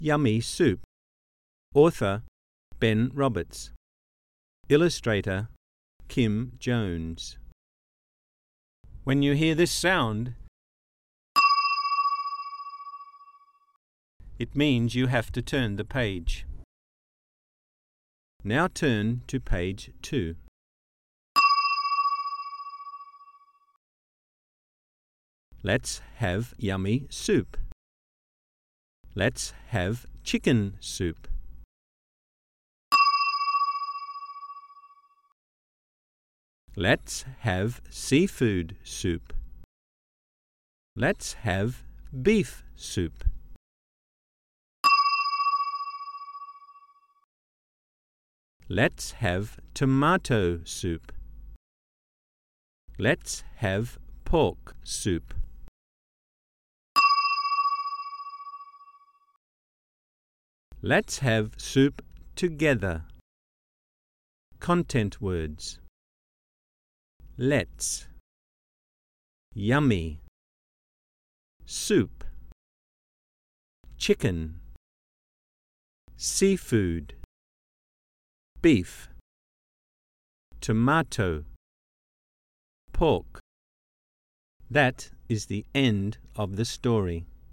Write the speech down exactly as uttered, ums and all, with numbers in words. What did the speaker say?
Yummy Soup. Author Ben Roberts. Illustrator Kim Jones. When you hear this sound, it means you have to turn the page. Now turn to page two. Let's have yummy soup. Let's have chicken soup. Let's have seafood soup. Let's have beef soup. Let's have tomato soup. Let's have pork soup. Let's have soup together. Content words. Let's. Yummy. Soup. Chicken. Seafood. Beef. Tomato. Pork. That is the end of the story.